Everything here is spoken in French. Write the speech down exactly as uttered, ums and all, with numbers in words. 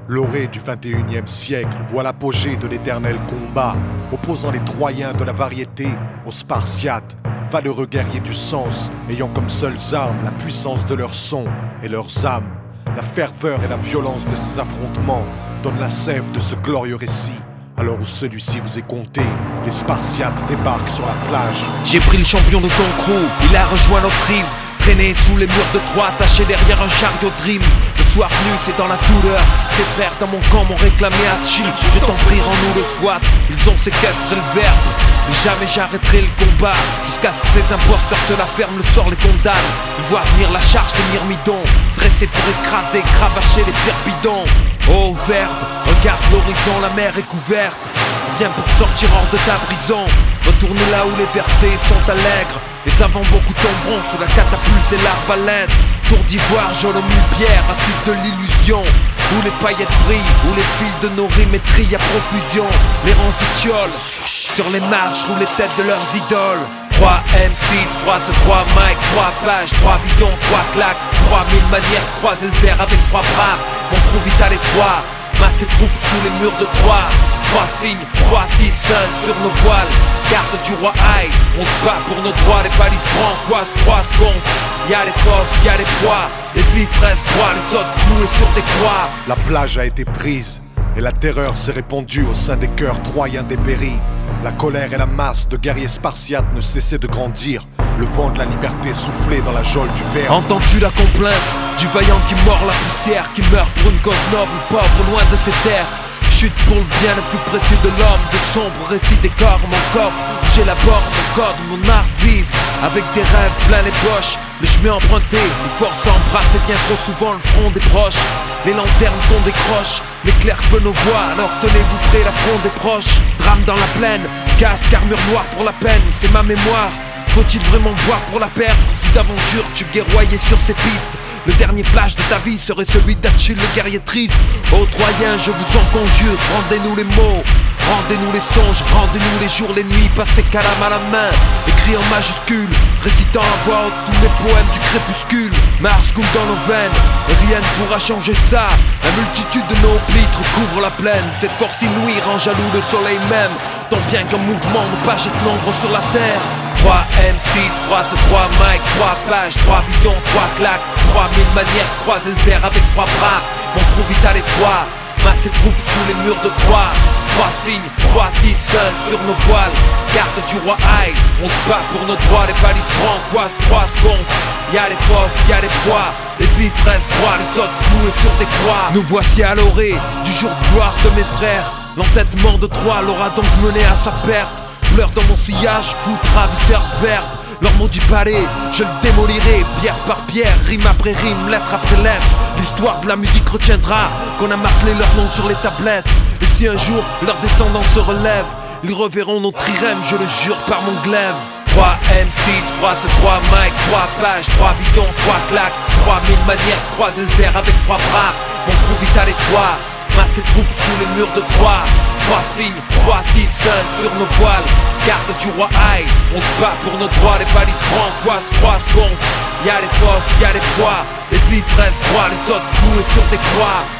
L'orée du vingt et unième siècle voit l'apogée de l'éternel combat, opposant les Troyens de la variété aux Spartiates, valeureux guerriers du sens, ayant comme seules armes la puissance de leur son et leurs âmes. La ferveur et la violence de ces affrontements donnent la sève de ce glorieux récit. Alors où celui-ci vous est compté, les Spartiates débarquent sur la plage. J'ai pris le champion de ton crew, il a rejoint notre rive. Traîné sous les murs de Troie, attaché derrière un chariot dream. Le soir venu, c'est dans la douleur. Tes frères dans mon camp m'ont réclamé à chill. Je t'en prie, rends-nous le SWAT. Ils ont séquestré le verbe. Mais jamais j'arrêterai le combat jusqu'à ce que ces imposteurs se la ferment, le sort les condamne. Ils voient venir la charge des myrmidons, dressés pour écraser, cravacher les pierres bidons. Oh verbe, regarde l'horizon, la mer est couverte. Viens pour te sortir hors de ta prison. Retourne là où les versets sont allègres. Les avants beaucoup tomberont sous la catapulte et l'arbalète. Tour d'ivoire, jaune pierre, assise de l'illusion. Où les paillettes brillent, où les fils de nos rimes étrillent à profusion. Les rangs s'étiolent, sur les marches roulent les têtes de leurs idoles. Trois M six, trois ce trois mic, trois pages, trois visions, trois claques, trois mille manières de croiser le verre avec trois bras. Mon crew vital et trois, masse et troupes sous les murs de Troie. Trois signes, trois six, un sur nos voiles. Garde du roi Aïe, on se bat pour nos droits. Les balises francoises, trois secondes. Y'a les fauves, y'a les proies. Les vifs restent droits, les autres cloués sur des croix. La plage a été prise et la terreur s'est répandue au sein des cœurs troyens dépéris. La colère et la masse de guerriers spartiates ne cessaient de grandir. Le vent de la liberté soufflait dans la geôle du verbe. Entends-tu la complainte du vaillant qui mord la poussière, qui meurt pour une cause noble, pauvre loin de ses terres? Chute pour le bien le plus précieux de l'homme, de sombres récits des corps, mon coffre, j'élabore mon code, mon art vive, avec des rêves plein les poches, le chemin emprunté, les forces embrassent et bien trop souvent le front des proches, les lanternes qu'on décroche, l'éclair peut nos voix, alors tenez-vous près, la fronde des proches, drame dans la plaine, casque, armure noire pour la peine, c'est ma mémoire, faut-il vraiment boire pour la perdre, si d'aventure tu guerroyais sur ces pistes? Le dernier flash de ta vie serait celui d'Achille le guerrier triste. Ô Troyens, je vous en conjure, rendez-nous les mots, rendez-nous les songes, rendez-nous les jours, les nuits, passez calame à la main, écrit en majuscule, récitant à voix haute tous mes poèmes du crépuscule. Mars coule dans nos veines, et rien ne pourra changer ça. La multitude de nos litres couvre la plaine, cette force inouïe rend jaloux le soleil même, tant bien qu'un mouvement ne pas jette l'ombre sur la terre. Trois M six, trois ce trois mic, trois pages, trois visions, trois claques, trois mille manières de croiser le verre avec trois bras. Mon crew vital et trois, masse et troupes sous les murs de Troie. Trois signes, trois six, un sur nos voiles. Garde du roi Aïe, on se bat pour nos droits. Les balises francoises, trois secondes. Y'a les fauves, y'a les proies. Les vifs restent droits, les autres cloués sur des croix. Nous voici à l'orée du jour de gloire de mes frères. L'entêtement de Troie l'aura donc mené à sa perte. Pleure dans mon sillage, foudre, ravisseur de verbe. Leur mot du palais, je le démolirai, pierre par pierre, rime après rime, lettre après lettre. L'histoire de la musique retiendra qu'on a martelé leur nom sur les tablettes. Et si un jour leurs descendants se relèvent, ils reverront nos trirèmes, je le jure par mon glaive. Trois M six, trois ce trois mic, trois pages, trois visions, trois claques, trois mille manières de croiser le verre avec trois bras. Mon crew vital et trois, masse et troupes sous les murs de Troie. Trois signes, trois six, un sur nos voiles. Garde du roi Aïe, on se bat pour nos droits. Les balises francoises, trois secondes. Y'a les fauves, y'a les proies. Les vifs restent droits, les autres cloués sur des croix.